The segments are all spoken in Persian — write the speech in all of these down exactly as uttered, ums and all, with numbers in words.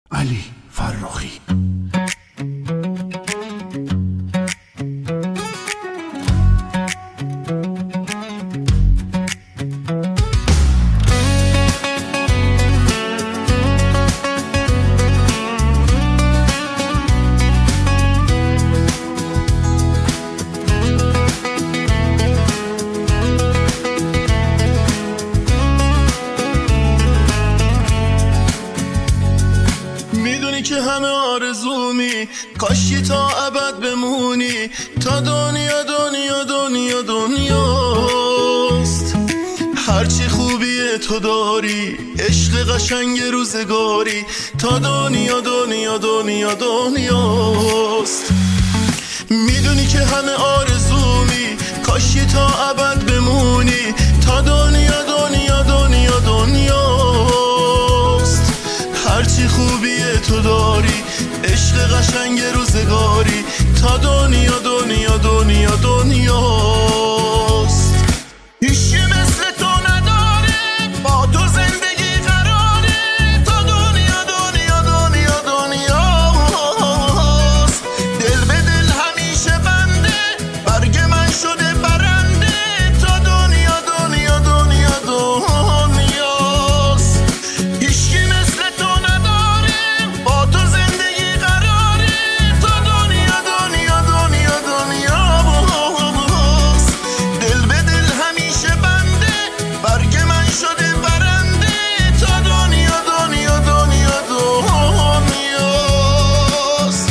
علی فرخی. میدونی که همه آرزومی کاشی تا ابد بمونی، تا دنیا دنیا دنیا دنیاست. هرچی خوبیه تو داری، عشق قشنگ روزگاری، تا دنیا دنیا دنیا دنیاست. میدونی که همه آرزومی کاشی تا ابد بمونی، تا دنیا دنیا دنیا دنیاست. هرچی خوبیه تو داری، عشق قشنگ روزگاری، تا دنیا دنیا دنیا دنیاست. هیچی مثل تو نداره، با تو زندگی قراره، تا دنیا دنیا دنیا دنیاست. دل به دل همیشه بنده، برگ من شده برنده، تا دنیا دنیا دنیا دنیاست. هیچی مثل تو نداره، با تو زندگی قراره، تا دنیا دنیا دنیا دنیاست. دل به دل همیشه بنده، برگ من شده برنده، تا دنیا دنیا دنیا دنیاست.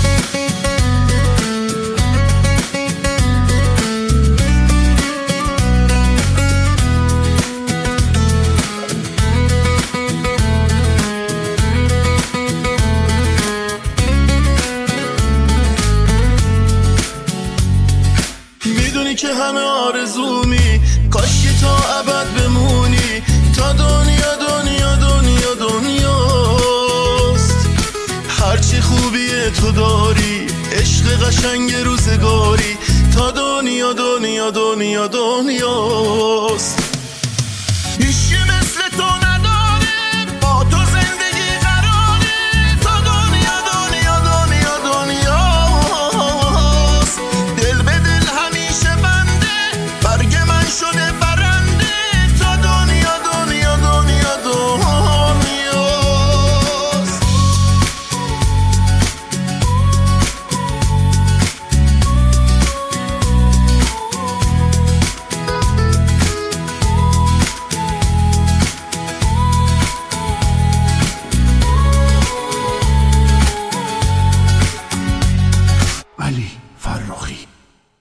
میدونی که همه آرزومی کاشی تا ابد بمونی، تا دنیا دنیا دنیا دنیاست. هرچی خوبیه تو داری، عشق قشنگ روزگاری، تا دنیا دنیا دنیا دنیاست. هیچی مثل تو نداره، با تو زندگی قراره، تا دنیا دنیا دنیا دنیاست. دل به دل همیشه بنده، برگ من شده برنده، تا دنیا دنیا دنیا دنیاست. علی فرخی.